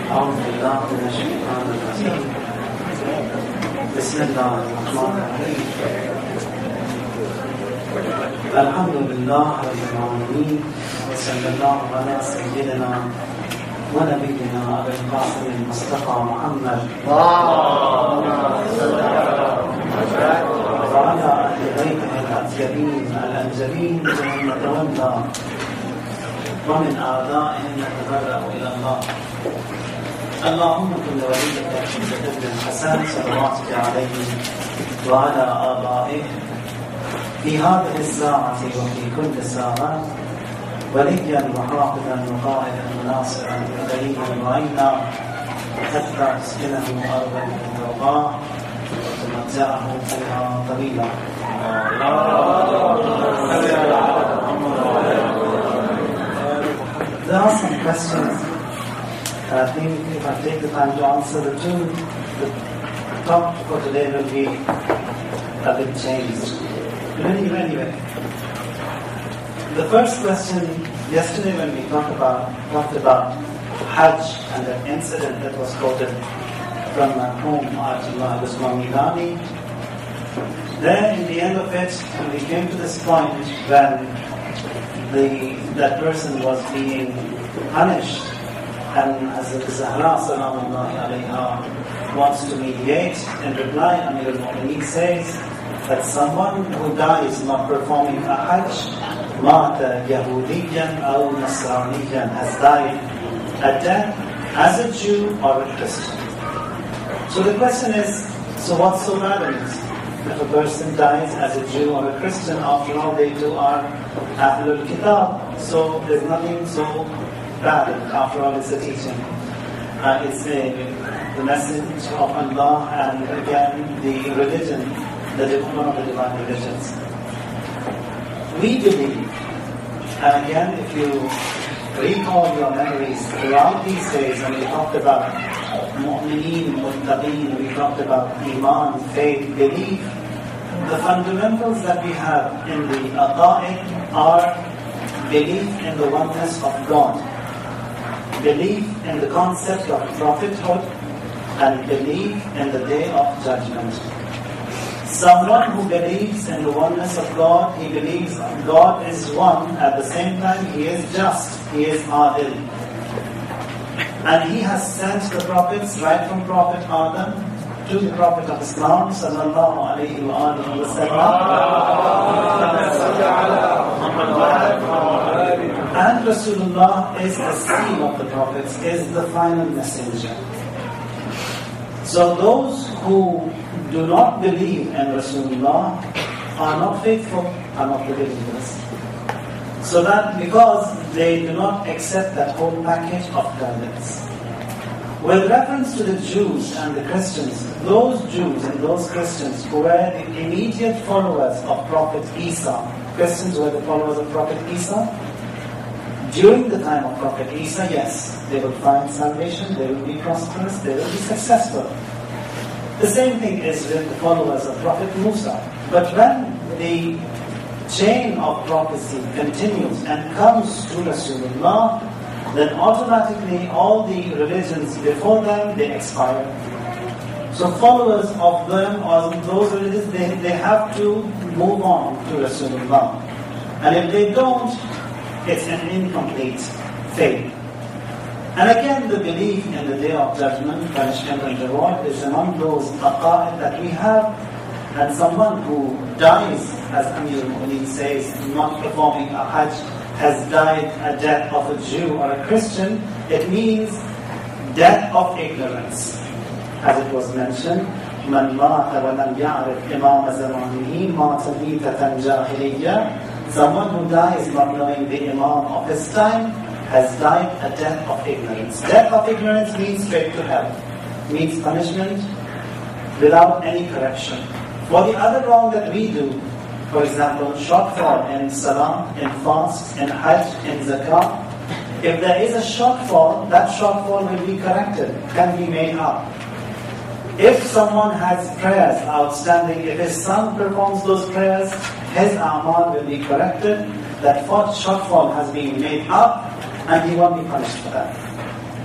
أعوذ بالله من الشيطان الرجيم. بسم الله الرحمن الرحيم. الحمد لله رب العالمين، وصلى الله على سيدنا ونبينا أبي القاسم المصطفى محمد وعلى أهل بيته الأطيبين الأنجلين ومن تولى ومن أعدائهم نتبرأ إلى الله. اللهم كن وليك بحب الحسن صلواتك عليه وعلى آبائه في هذه الساعة وفي كل ساعة وليا وحافظا وقائدا وناصرا ودليلا وعينا حتى تسكنه أرضا ترضاه وتمتعه فيها طويلا. There are some questions. I think if I take the time to answer the talk for today will be a bit changed. Anyway, the first question, yesterday when we talked about Hajj and the incident that was quoted from Ayatollah al-Islamidani, there in the end of it, we came to this point when that person was being punished, and Hazrat Zahra salamullahi alayha wants to mediate. In reply, Amir al-Mu'mineen says that someone who dies not performing a Hajj, Mata Yahudiyan or Nasraniyan, has died a death as a Jew or a Christian. So the question is, so what's so bad in it? If a person dies as a Jew or a Christian, after all they too are Ahlul Kitab, so there's nothing so bad. After all, it's a teaching. It's the message of Allah, and again the religion, one of the divine religions. We believe, and again if you recall your memories throughout these days, when we talked about Mu'mineen, Muttaqeen, we talked about Iman, faith, belief, the fundamentals that we have in the Aqa'id are belief in the oneness of God, belief in the concept of prophethood, and belief in the day of judgment. Someone who believes in the oneness of God, he believes God is one, at the same time he is just, he is Adil. And he has sent the prophets right from Prophet Adam to the Prophet of Islam sallallahu alayhi wa sallam. And Rasulullah is the seal of the prophets, is the final messenger. So those who do not believe in Rasulullah are not faithful, are not the believers. So that because they do not accept that whole package of guidance. With reference to the Jews and the Christians, those Jews and those Christians who were the immediate followers of Prophet Isa, Christians were the followers of Prophet Isa, during the time of Prophet Isa, yes, they will find salvation, they will be prosperous, they will be successful. The same thing is with the followers of Prophet Musa. But when the chain of prophecy continues and comes to Rasulullah, then automatically all the religions before them, they expire. So followers of them or those religions, they have to move on to Rasulullah. And if they don't, it's an incomplete faith. And again, the belief in the day of judgment, punishment and reward is among those aqa'id that we have. And someone who dies, as Amir al-Mu'mineen says, not performing a Hajj, has died a death of a Jew or a Christian, it means death of ignorance. As it was mentioned, مَنْ مَاتَ وَلَمْ يَعْرِفْ إِمَامَ زَمَانِهِ مَاتَ مِيتَةً جَاهِلِيَّةً. Someone who dies not knowing the Imam of his time has died a death of ignorance. Death of ignorance means straight to hell, means punishment without any correction. For the other wrong that we do, for example, shortfall in salah, in fast, in hajj, in zakah, if there is a shortfall, that shortfall will be corrected, can be made up. If someone has prayers outstanding, if his son performs those prayers, his a'mal will be corrected, that shortfall has been made up, and he won't be punished for that.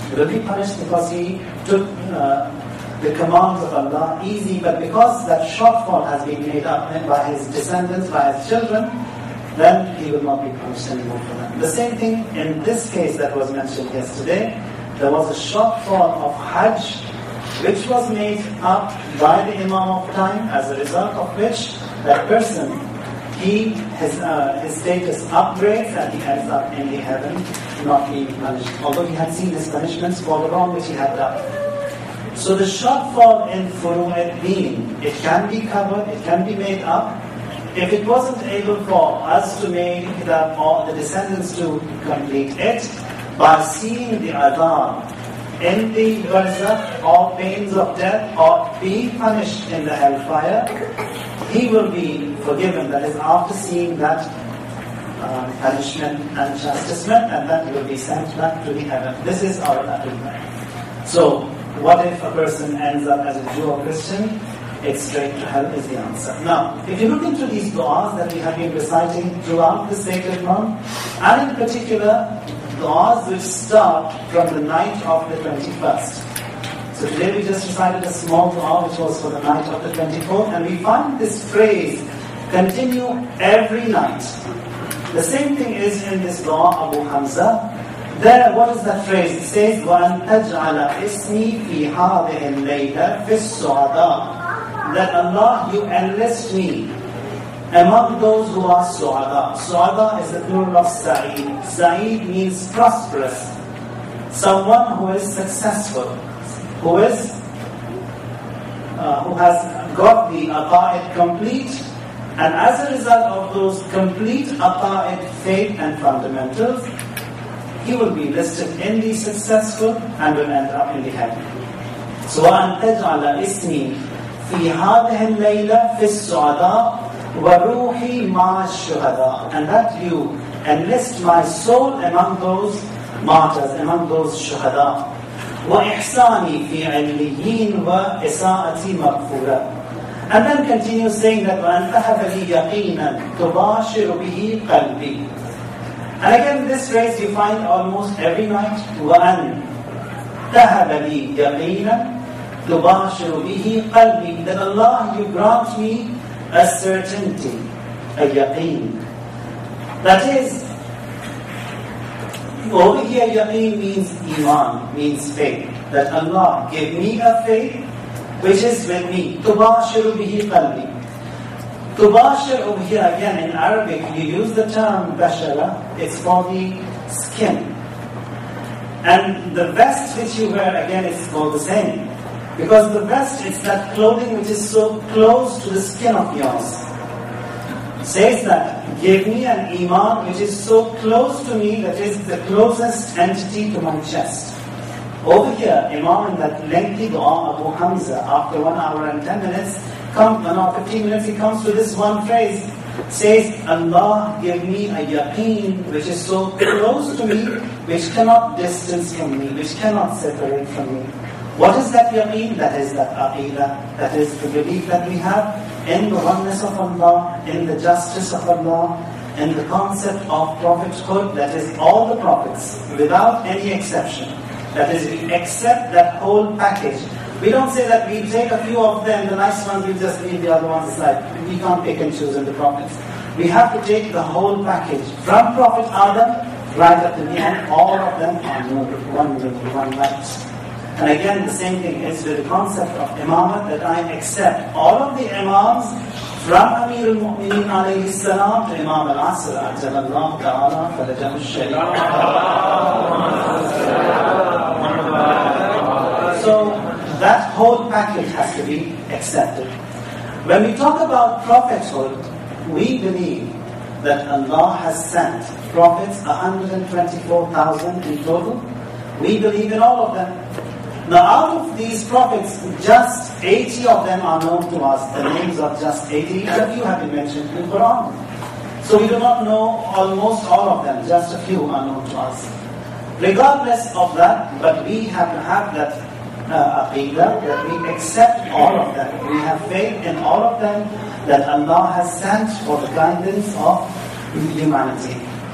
He will be punished because he took the commands of Allah easy, but because that shortfall has been made up by his descendants, by his children, then he will not be punished anymore for that. The same thing in this case that was mentioned yesterday. There was a shortfall of Hajj, which was made up by the Imam of time, as a result of which that person, his status upgrades and he ends up in the heaven, not being punished, although he had seen his punishments for the wrong which he had done. So the shortfall in Furu'at Deen, it can be covered, it can be made up. If it wasn't able for us to make it up, or the descendants to complete it, by seeing the adab in the barzakh or pains of death or being punished in the hellfire, he will be forgiven. That is, after seeing that punishment and chastisement, and then he will be sent back to the heaven. This is our aqidah. So, what if a person ends up as a Jew or Christian? It's straight to hell is the answer. Now, if you look into these du'as that we have been reciting throughout the sacred month, and in particular, du'as which start from the night of the 21st. So today we just recited a small du'a which was for the night of the 24th, and we find this phrase continue every night. The same thing is in this du'a Abu Hamza. There, what is that phrase? It says, وَأَن تَجْعَلَ إِسْمِي فِي هَذِهِ اللَّيْلَةِ فِي السُّعَدَاءِ. That Allah, you enlist me among those who are su'ada. Su'ada is the plural of sa'id. Sa'id means prosperous. Someone who is successful, who has got the aqa'id complete, and as a result of those complete aqa'id, faith and fundamentals, he will be listed in the successful and will end up in the heaven. So وَأَن تَجْعَلَ إِسْمِي فِي هَذِهِ اللَّيْلَةِ فِي السُّعَدَاءِ وَرُوحِي مَعَ الشُّهَدَاءِ. And that you enlist my soul among those martyrs, among those shuhada. وَإِحْسَانِي فِي عِلِّيِّينَ وَإِسَاءَتِي مَغْفُورًا. And then continue saying that وَأَن تَهَبَ لِي يَقِينًا تُبَاشِرُ بِهِ قَلْبِي. And again, this phrase you find almost every night. وَأَن تَهَبَ لِي يَقِينًا تُبَاشِرُ بِهِ قَلْبِي. That Allah, you grant me a certainty, a yaqeen. That is, over here yaqeen means iman, means faith. That Allah give me a faith which is with me. تُبَاشِرُ بِهِ قَلْبِي. Tubashir over here again in Arabic, you use the term bashara, it's for the skin. And the vest which you wear again is called the same. Because the vest is that clothing which is so close to the skin of yours. It says that, give me an iman which is so close to me, that is the closest entity to my chest. Over here, Imam in that lengthy dua, Abu Hamza, after 1 hour and 10 minutes, 15 minutes, he comes to this one phrase, says, Allah give me a yaqeen which is so close to me, which cannot distance from me, which cannot separate from me. What is that yaqeen? That is that aqidah, that is the belief that we have in the oneness of Allah, in the justice of Allah, in the concept of prophethood, that is all the prophets, without any exception. That is, we accept that whole package. We don't say that we take a few of them, the nice ones, we just leave the other ones aside. We can't pick and choose in the prophets. We have to take the whole package. From Prophet Adam, right up to the end, all of them are one light. And again, the same thing is with the concept of imamat, that I accept all of the imams, from Amir al-Mu'mineen alayhi salam to Imam al-Asr, ajalallahu ta'ala, falajahu al-sharif. So, that whole package has to be accepted. When we talk about prophethood, we believe that Allah has sent prophets, 124,000 in total. We believe in all of them. Now out of these prophets, just 80 of them are known to us. The names of just 80, and a few have been mentioned in the Quran. So we do not know almost all of them, just a few are known to us. Regardless of that, but we have to have that aqidah, that we accept all of them. We have faith in all of them, that Allah has sent for the guidance of humanity.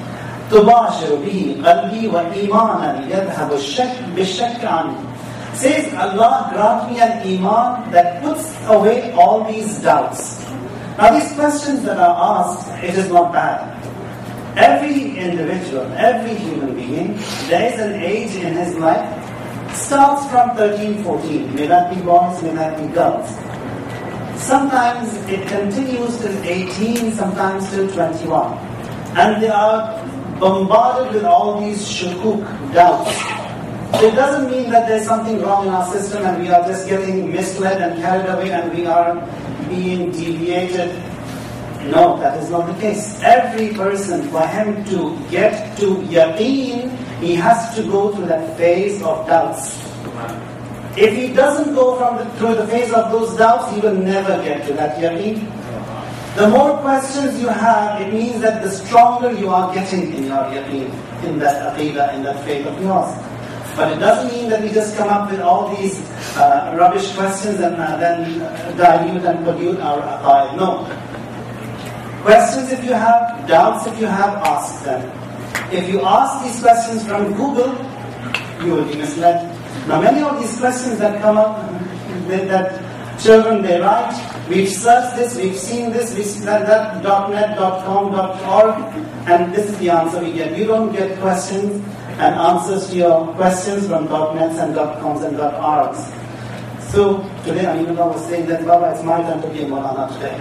تباشر به قلبي وإيمانا يذهب الشك بالشك عني. Says, Allah grant me an iman that puts away all these doubts. Now these questions that are asked, it is not bad. Every individual, every human being, there is an age in his life, starts from 13, 14. May that be boys, may that be girls. Sometimes it continues till 18, sometimes till 21. And they are bombarded with all these shukuk, doubts. It doesn't mean that there's something wrong in our system and we are just getting misled and carried away and we are being deviated. No, that is not the case. Every person, for him to get to yaqeen, he has to go through that phase of doubts. If he doesn't go through the phase of those doubts, he will never get to that yaqeen. The more questions you have, it means that the stronger you are getting in your yaqeen, in that aqidah, in that faith of yours. But it doesn't mean that we just come up with all these rubbish questions and then dilute and pollute our aqaid. No. Questions if you have, doubts if you have, ask them. If you ask these questions from Google, you will be misled. Now many of these questions that come up, that children they write, we've searched this, we've seen this, we've seen that, .net, .com, .org, and this is the answer we get. You don't get questions and answers to your questions from .nets and .coms and .orgs. So today Aminullah was saying that, Baba, it's my turn to be a Maulana today.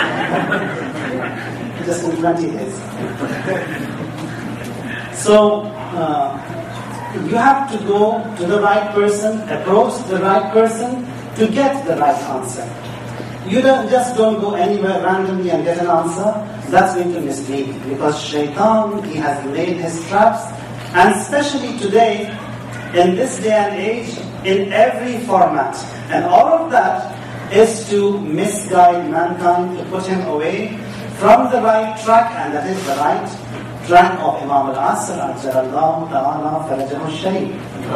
Just in 20 days. So you have to go to the right person, approach the right person to get the right answer. You don't go anywhere randomly and get an answer. That's going to mislead you, because shaitan, he has laid his traps. And especially today, in this day and age, in every format. And all of that is to misguide mankind, to put him away from the right track, and that is the right track of Imam al-Asr, Ajjalallahu ta'ala farajahu al-sharif.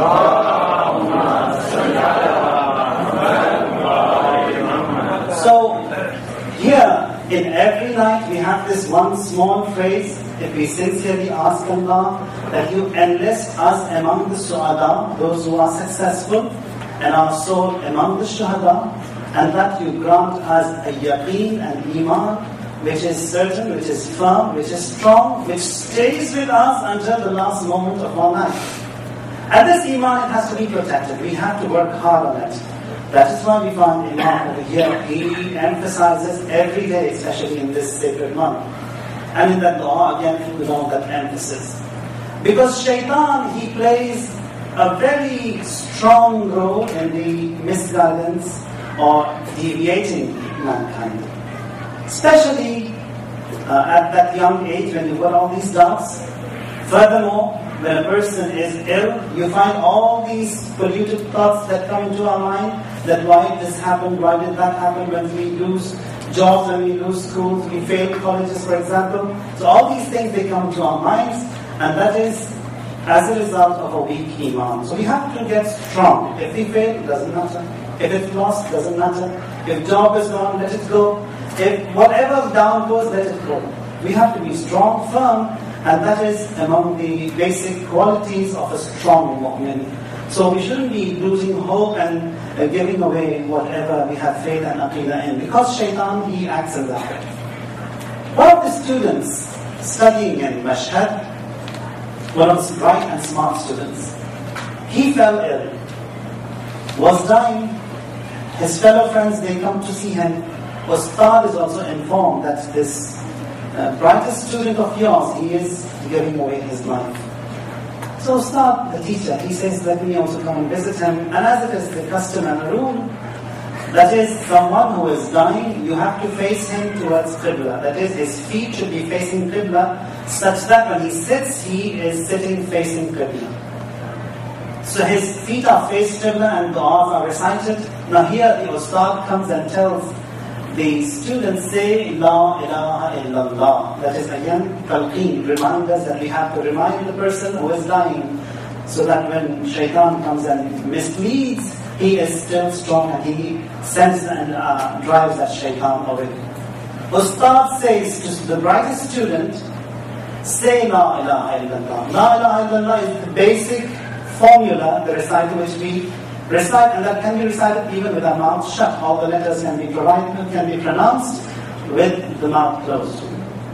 So, here, in every night, we have this one small phrase. If we sincerely ask Allah that you enlist us among the su'ada, those who are successful, and our soul among the shuhada, and that you grant us a yaqeen and iman, which is certain, which is firm, which is strong, which stays with us until the last moment of our life. And this iman, it has to be protected. We have to work hard on it. That is why we find Imam over here, he emphasizes every day, especially in this sacred month. And in that dua, again, with all that emphasis. Because shaitan, he plays a very strong role in the misguidance or deviating mankind. Especially at that young age when you've got all these doubts. Furthermore, when a person is ill, you find all these polluted thoughts that come into our mind, that why did this happen, why did that happen, when we lose jobs, when we lose schools, we fail colleges, for example. So all these things, they come to our minds, and that is as a result of a weak iman. So we have to get strong. If we fail, it doesn't matter. If it's lost, it doesn't matter. If job is gone, let it go. If whatever down goes, let it go. We have to be strong, firm, and that is among the basic qualities of a strong mu'min. So we shouldn't be losing hope and giving away whatever we have faith and aqidah in, because shaitan, he acts in that way. One of the students studying in Mashhad, one of the bright and smart students, he fell ill, was dying. His fellow friends, they come to see him. Ustad is also informed that this brightest student of yours, he is giving away his life. So Ustad, the teacher, he says, let me also come and visit him. And as it is the custom and the rule, that is, someone who is dying, you have to face him towards Qibla. That is, his feet should be facing Qibla, such that when he sits, he is sitting facing Qibla. So his feet are faced Qibla and du'as are recited. Now here the Ustad comes and tells the students, say, La ilaha illallah. That is again, talqeen, reminders that we have to remind the person who is dying, so that when shaitan comes and misleads, he is still strong and he sends and drives that shaitan away. Ustad says to the brightest student, say La ilaha illallah. La ilaha illallah is the basic formula, the recital which we recite, and that can be recited even with our mouth shut. All the letters can be pronounced with the mouth closed.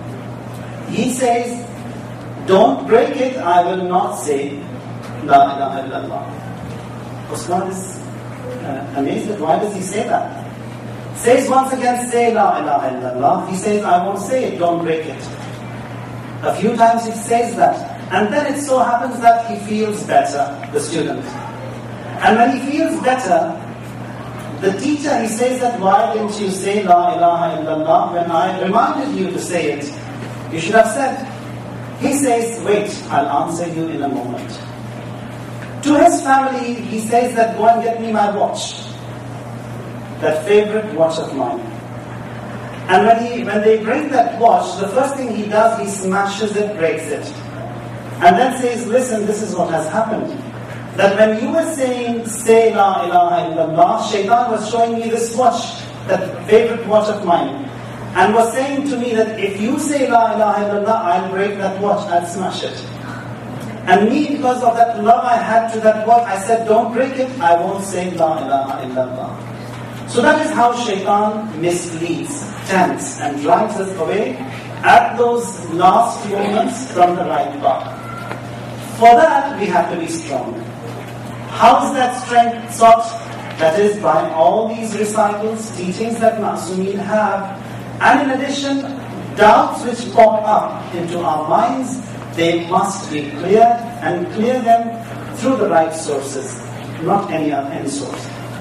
He says, don't break it, I will not say La ilaha illallah. Usman is amazed. Why does he say that? Says once again, say La ilaha illallah. He says, I won't say it, don't break it. A few times he says that. And then it so happens that he feels better, the student. And when he feels better, the teacher, he says that, why didn't you say La ilaha illallah when I reminded you to say it? You should have said. He says, wait, I'll answer you in a moment. To his family, he says that, go and get me my watch. That favorite watch of mine. And when they bring that watch, the first thing he does, he smashes it, breaks it. And then says, listen, this is what has happened. That when you were saying, say La ilaha illallah, Shaitan was showing me this watch, that favorite watch of mine, and was saying to me that if you say La ilaha illallah, I'll break that watch, I'll smash it. And me, because of that love I had to that watch, I said, don't break it, I won't say La ilaha illallah. So that is how Shaitan misleads, tempts, and drives us away at those last moments from the right path. For that, we have to be strong. How is that strength sought? That is by all these recitals, teachings that Ma'sumin have, and in addition, doubts which pop up into our minds, they must be cleared, and clear them through the right sources, not any source.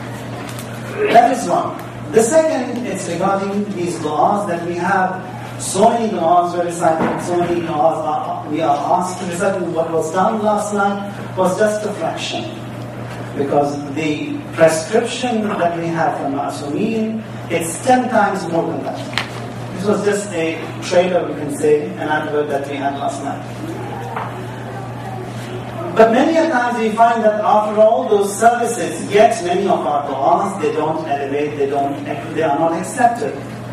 That is one. The second is regarding these du'as that we have. So many du'as were recited, so many du'as we are asked to recite. What was done last night was just a fraction. Because the prescription that we have from Ma'sumin, it's 10 times more than that. This was just a trailer, we can say, an advert that we had last night. But many a times we find that after all those services, yet many of our du'as, they don't elevate, they are not accepted.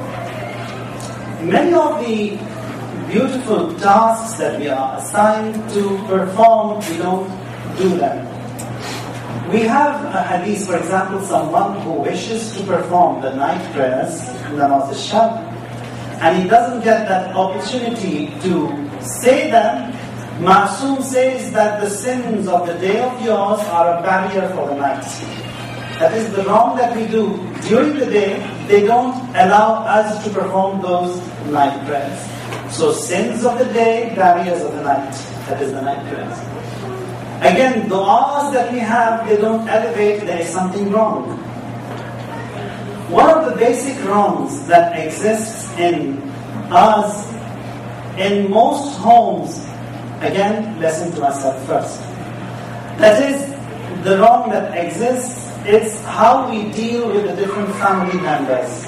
Many of the beautiful tasks that we are assigned to perform, we don't do them. We have a hadith, for example, someone who wishes to perform the night prayers, namaz al-shab, and he doesn't get that opportunity to say them. Ma'soom says that the sins of the day of yours are a barrier for the night. That is the wrong that we do during the day, they don't allow us to perform those night prayers. So sins of the day, barriers of the night. That is the night prayers. Again, du'as that we have, they don't elevate, there is something wrong. One of the basic wrongs that exists in us, in most homes, again, listen to myself first. That is, the wrong that exists is how we deal with the different family members.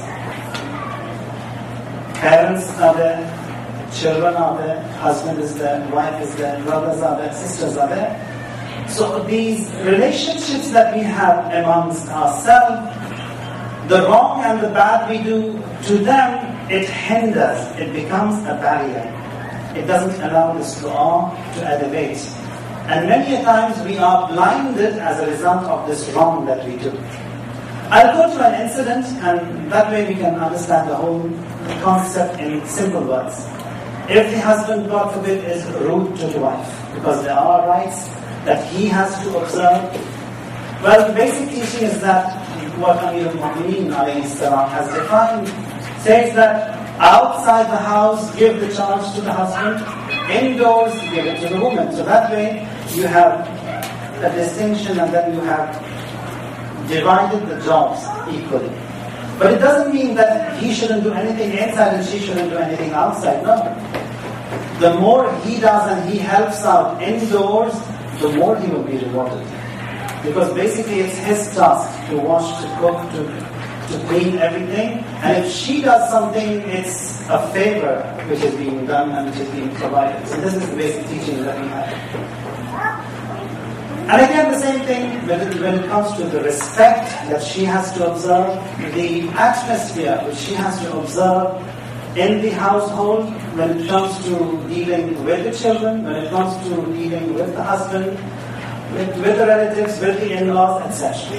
Parents are there, children are there, husband is there, wife is there, brothers are there, sisters are there. So these relationships that we have amongst ourselves, the wrong and the bad we do to them, it hinders, it becomes a barrier. It doesn't allow this dua to elevate. And many a times we are blinded as a result of this wrong that we do. I'll go to an incident, and that way we can understand the whole concept in simple words. If the husband, God forbid, is rude to the wife, because there are rights that he has to observe, well, the basic teaching is that what Amir al-Mu'mineen alayhi salam has defined, says that outside the house, give the charge to the husband, indoors, give it to the woman. So that way, you have a distinction, and then you have divided the jobs equally. But it doesn't mean that he shouldn't do anything inside and she shouldn't do anything outside. No. The more he does and he helps out indoors, the more he will be rewarded. Because basically it's his task to wash, to cook, to clean everything. And if she does something, it's a favor which is being done and which is being provided. So this is the basic teaching that we have. And again, the same thing when it comes to the respect that she has to observe, the atmosphere which she has to observe in the household, when it comes to dealing with the children, when it comes to dealing with the husband, with the relatives, with the in-laws, etc.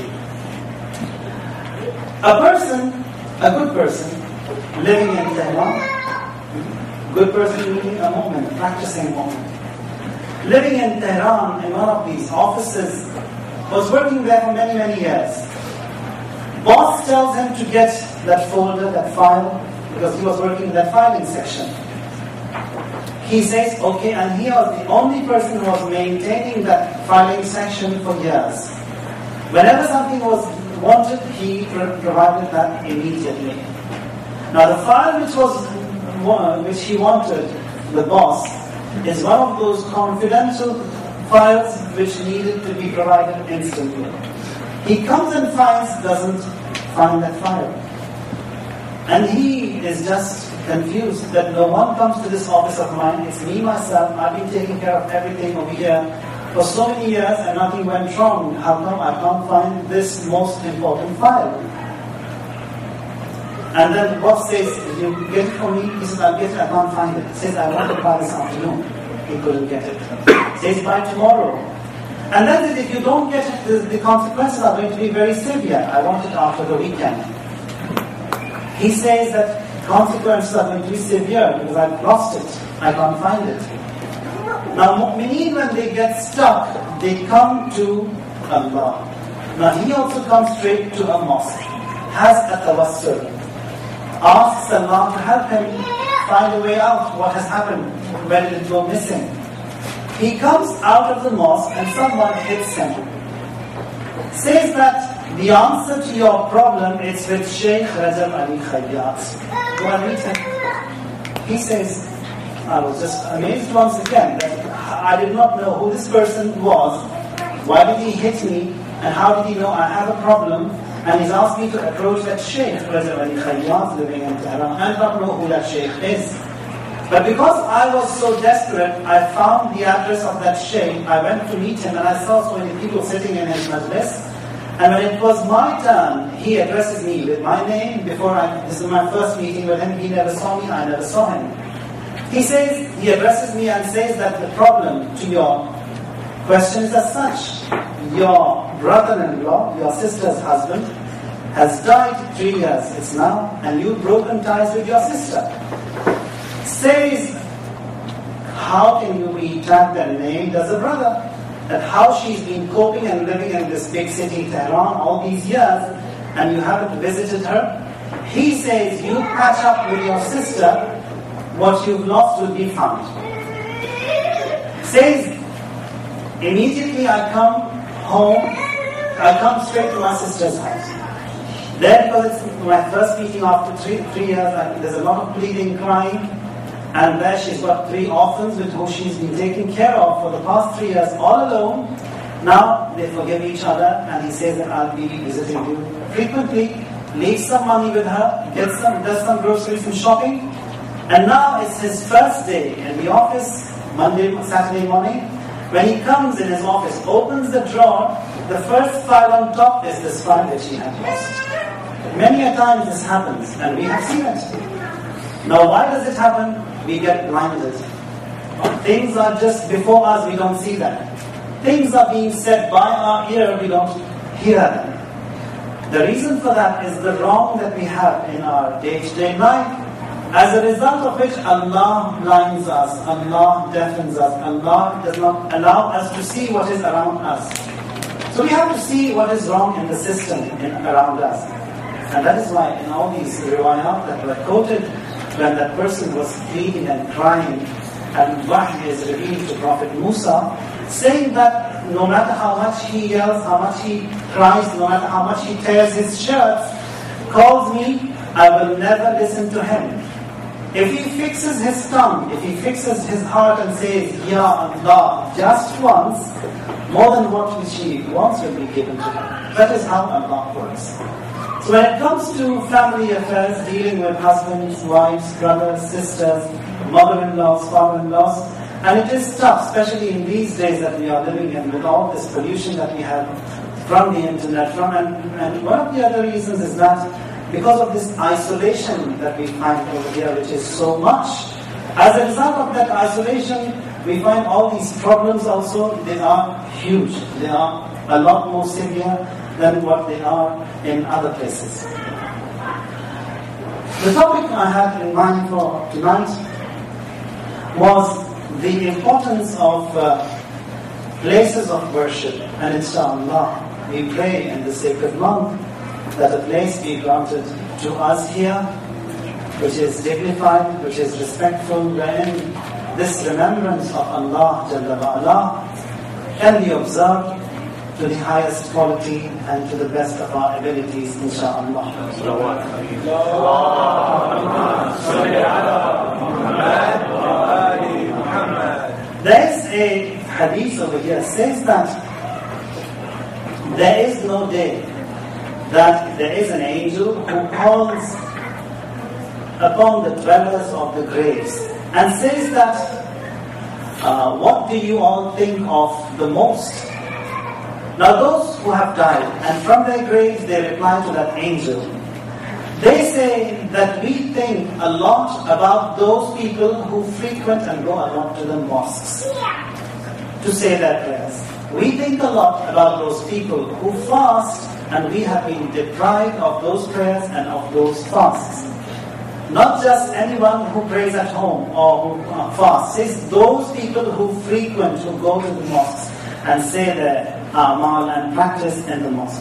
A good person, living in Tehran, good person meaning a moment, practicing moment, living in Tehran in one of these offices, was working there for many, many years. Boss tells him to get that folder, that file, because he was working in that filing section. He says, okay, and he was the only person who was maintaining that filing section for years. Whenever something was wanted, he provided that immediately. Now the file which he wanted, the boss, is one of those confidential files which needed to be provided instantly. He comes and doesn't find that file. And he is just confused that no one comes to this office of mine, it's me myself, I've been taking care of everything over here for so many years and nothing went wrong. How come I can't find this most important file? And then the boss says, you get it for me? He says, I'll get it, I can't find it. He says, I want it by this afternoon. He couldn't get it. He says, by tomorrow. And then if you don't get it, the consequences are going to be very severe. I want it after the weekend. He says that consequences are going to be severe because I've lost it. I can't find it. Now, mu'mineen, when they get stuck, they come to Allah. Now, he also comes straight to a mosque, has a tawassul, asks Allah to help him find a way out, what has happened, where did it go missing. He comes out of the mosque and someone hits him. Says that the answer to your problem is with Sheikh Rajab Ali Khayyat. Go and meet him. He says, I was just amazed once again that I did not know who this person was, why did he hit me, and how did he know I have a problem, and he's asked me to approach that Sheikh Rajab Ali Khayyat living in Tehran. I do not know who that Sheikh is. But because I was so desperate, I found the address of that Sheikh. I went to meet him and I saw so many people sitting in his majlis. And when it was my turn, he addresses me with my name. This is my first meeting with him. He never saw me, I never saw him. He addresses me and says that the problem to your question is as such. Your brother-in-law, your sister's husband, has died 3 years, it's now, and you've broken ties with your sister. Says, how can you be tagged and named as a brother? That how she's been coping and living in this big city, Tehran, all these years, and you haven't visited her. He says, you catch up with your sister, what you've lost will be found. Says, immediately I come home, I come straight to my sister's house. There, because it's my first meeting after three years, there's a lot of pleading, crying. And there she's got 3 orphans with whom she's been taking care of for the past 3 years, all alone. Now they forgive each other, and he says that I'll be visiting you frequently, leaves some money with her, does some groceries and shopping. And now it's his first day in the office, Saturday morning. When he comes in his office, opens the drawer, the first file on top is this file that she had lost. Many a time this happens, and we have seen it. Now why does it happen? We get blinded. Things are just before us, we don't see them. Things are being said by our ear, we don't hear them. The reason for that is the wrong that we have in our day-to-day life. As a result of which, Allah blinds us, Allah deafens us, Allah does not allow us to see what is around us. So we have to see what is wrong in the system around us. And that is why in all these riwayat that were quoted, when that person was pleading and crying, and Wahy is revealed to Prophet Musa, saying that no matter how much he yells, how much he cries, no matter how much he tears his shirts, calls me, I will never listen to him. If he fixes his tongue, if he fixes his heart and says, Ya Allah, just once, more than what he wants will be given to him. That is how Allah works. So when it comes to family affairs, dealing with husbands, wives, brothers, sisters, mother-in-laws, father-in-laws, and it is tough, especially in these days that we are living in with all this pollution that we have from the internet. And one of the other reasons is that because of this isolation that we find over here, which is so much, As a result of that isolation, we find all these problems also, they are huge. They are a lot more severe than what they are in other places. The topic I had in mind for tonight was the importance of places of worship. And inshallah, we pray in the sacred month that a place be granted to us here, which is dignified, which is respectful, wherein this remembrance of Allah Jalla wa'ala can be observed to the highest quality and to the best of our abilities, inshaAllah. There is a hadith over here, says that there is no day that there is an angel who calls upon the dwellers of the graves and says that, what do you all think of the most? Now those who have died, and from their graves they reply to that angel, they say that we think a lot about those people who frequent and go a lot to the mosques to say their prayers. We think a lot about those people who fast, and we have been deprived of those prayers and of those fasts. Not just anyone who prays at home or who fasts. It's those people who frequent, who go to the mosques and say their amal and practice in the mosque.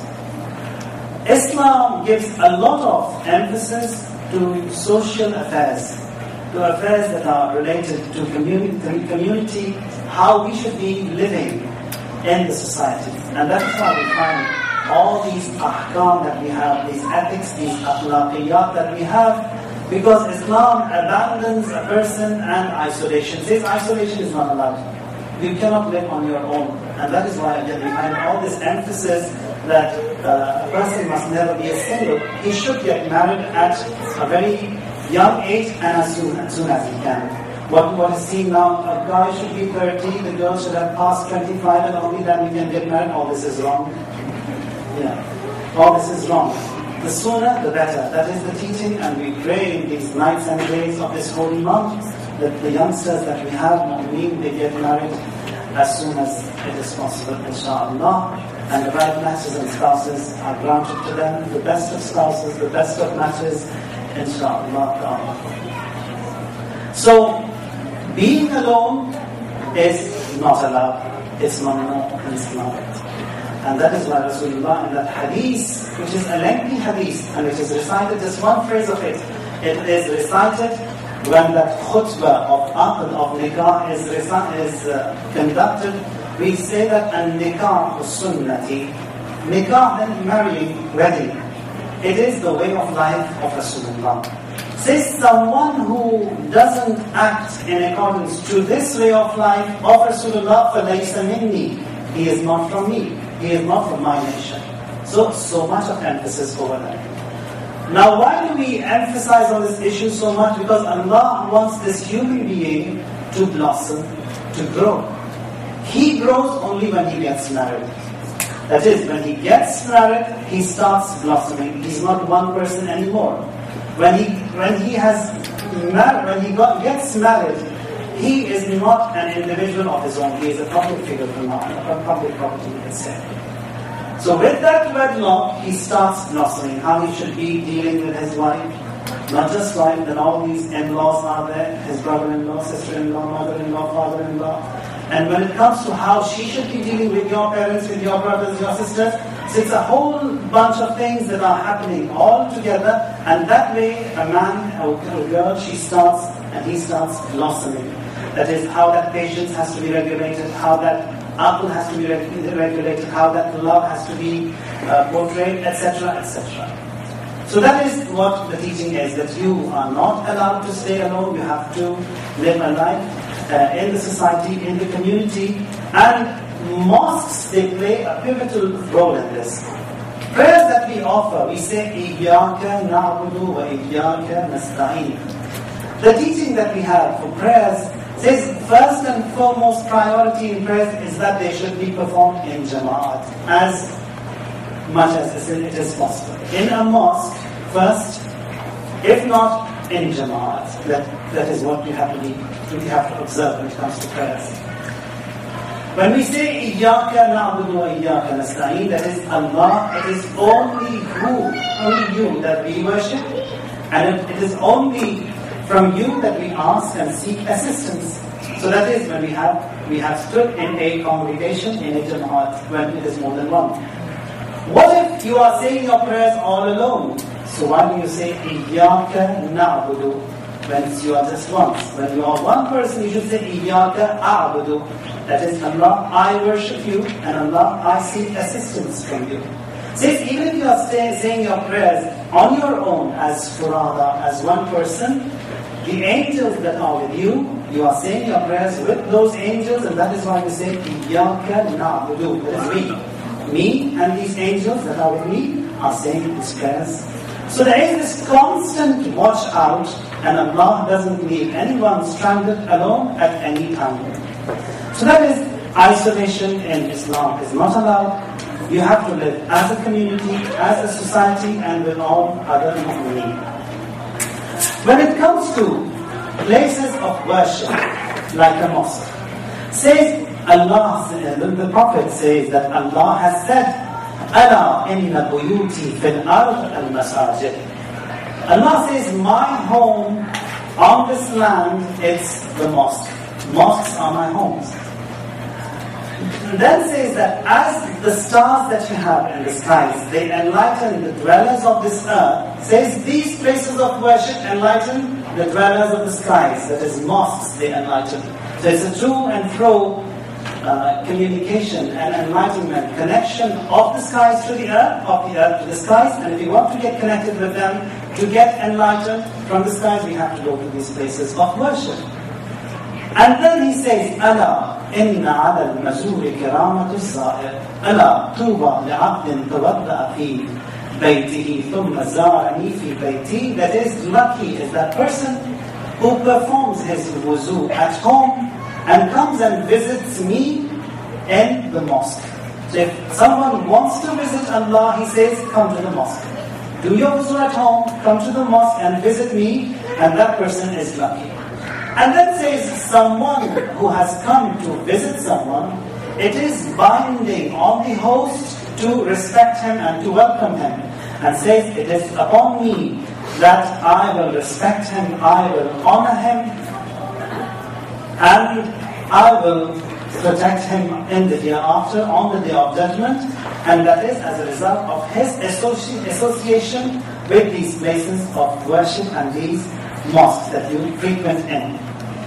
Islam gives a lot of emphasis to social affairs, to affairs that are related to community, how we should be living in the society. And that is why we find all these ahkam that we have, these ethics, these akhlaqiyat that we have, because Islam abandons a person and isolation. Says isolation is not allowed. You cannot live on your own. And that is why again we find all this emphasis that a person must never be a single. He should get married at a very young age and as soon as he can. What is seen now, a guy should be 30, the girl should have passed 25 and only then we can get married. All this is wrong. Yeah, all this is wrong. The sooner, the better. That is the teaching, and we pray in these nights and days of this holy month that the youngsters that we have, they get married as soon as it is possible, inshaAllah. And the right matches and spouses are granted to them, the best of spouses, the best of matches, inshaAllah. So, being alone is not allowed. It's mamnu in Islam. And that is why Rasulullah in that hadith, which is a lengthy hadith, and which is recited, just one phrase of it, it is recited when that khutbah of aqd, of nikah is conducted. We say that an-nikah sunnati. Nikah, then marrying, wedding. It is the way of life of Rasulullah. Says someone who doesn't act in accordance to this way of life of Rasulullah, فَلَيْسَ مِنِّي. He is not from me. He is not from my nation. So much of emphasis over there. Now, why do we emphasize on this issue so much? Because Allah wants this human being to blossom, to grow. He grows only when he gets married. That is, when he gets married, he starts blossoming. He's not one person anymore. When he gets married, he is not an individual of his own. He is a public figure from now, a public property, let's say. So with that wedlock, he starts blossoming. How he should be dealing with his wife. Not just wife, then all these in-laws are there. His brother-in-law, sister-in-law, mother-in-law, father-in-law. And when it comes to how she should be dealing with your parents, with your brothers, your sisters, so it's a whole bunch of things that are happening all together. And that way, a man or a girl, he starts blossoming. That is how that patience has to be regulated, how that aql has to be regulated, how that love has to be portrayed, etc., etc. So that is what the teaching is, that you are not allowed to stay alone, you have to live a life in the society, in the community, and mosques, they play a pivotal role in this. Prayers that we offer, we say, إِيَّاكَ نَعْبُدُ وَإِيَّاكَ نَسْتَعِينُ. The teaching that we have for prayers says first and foremost priority in prayers is that they should be performed in jama'at as much as it is possible. In a mosque, first, if not in Jama'at. That is what we have to observe when it comes to prayers. When we say Iyyaka na'budu wa Iyyaka nasta'een, that is Allah, it is only you that we worship, and it is only from you that we ask and seek assistance. So that is when we have stood in a congregation, in a Jama'at, when it is more than one. What if you are saying your prayers all alone? So why do you say Iyyaka na'budu when you are just once? When you are one person, you should say Iyyaka a'budu. That is, Allah, I worship you, and Allah, I seek assistance from you. Says, even if you are saying your prayers on your own as furada, as one person, the angels that are with you, you are saying your prayers with those angels, and that is why we say Iyyaka na'budu. That is me. Me and these angels that are with me are saying these prayers. So there is this constant watch out, and Allah doesn't leave anyone stranded alone at any time. So that is, isolation in Islam is not allowed. You have to live as a community, as a society, and with all other mu'mineen. When it comes to places of worship, like a mosque, says Allah, the Prophet says that Allah has said, "Ala inna buyuti fil ard al masajid." Allah says, my home on this land is the mosque. Mosques are my homes. And then says that as the stars that you have in the skies, they enlighten the dwellers of this earth, says these places of worship enlighten the dwellers of the skies, that is mosques, they enlighten. So it's a to and fro communication and enlightenment, connection of the skies to the earth, of the earth to the skies, and if you want to get connected with them, to get enlightened from the skies, we have to go to these places of worship. And then he says, "Ala inna ala al-mazuri kiramatu as-za'ir. Ala tuba li'abdin tawadda'a fi baytihi thumma zarani fi bayti." That is, lucky is that person who performs his wuzu at home and comes and visits me in the mosque. So if someone wants to visit Allah, he says, come to the mosque. Do your wuzu at home, come to the mosque and visit me, and that person is lucky. And then says, someone who has come to visit someone, it is binding on the host to respect him and to welcome him. And says, it is upon me that I will respect him, I will honor him, and I will protect him in the hereafter, on the day of judgment. And that is as a result of his association with these places of worship and these mosques that you frequent in.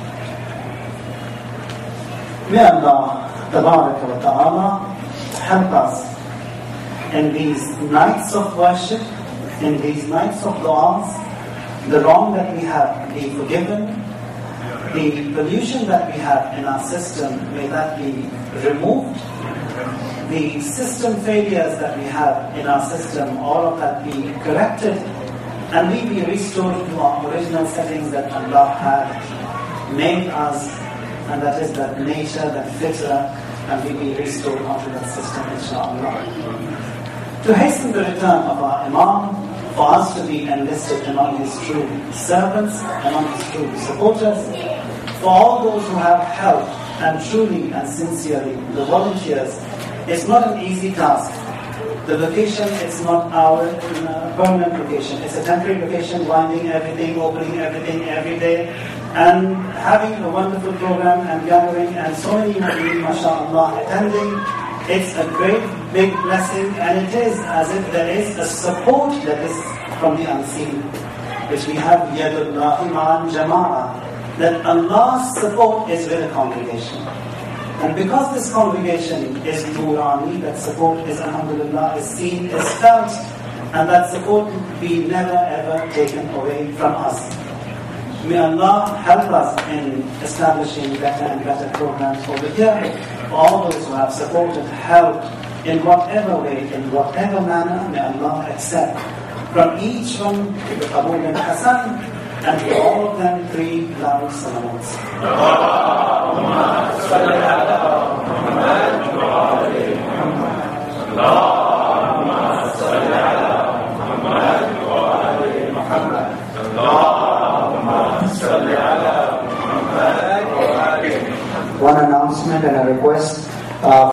May Allah Tabaraka wa Ta'ala help us in these nights of worship, in these nights of du'as, the wrong that we have be forgiven, the pollution that we have in our system, may that be removed, the system failures that we have in our system, all of that be corrected, and we be restored to our original settings that Allah had made us, and that is that nature, that fitra, and we be restored onto that system, inshaAllah. To hasten the return of our Imam, for us to be enlisted among his true servants, among his true supporters, for all those who have helped, and truly and sincerely, the volunteers, it's not an easy task. The location is not our permanent location. It's a temporary location, winding everything, opening everything every day, and having a wonderful program and gathering, and so many people, mashallah, attending. It's a great, big blessing, and it is as if there is a support that is from the unseen, which we have Yadullahi ma'al Jama'ah, that Allah's support is with the congregation. And because this congregation is Nurani, that support is, alhamdulillah, is seen, is felt, and that support be never ever taken away from us. May Allah help us in establishing better and better programs over here. For all those who have supported, helped, in whatever way, in whatever manner, may Allah accept from each one the Qabul and Hasan, and for all of them 3 loud salawats.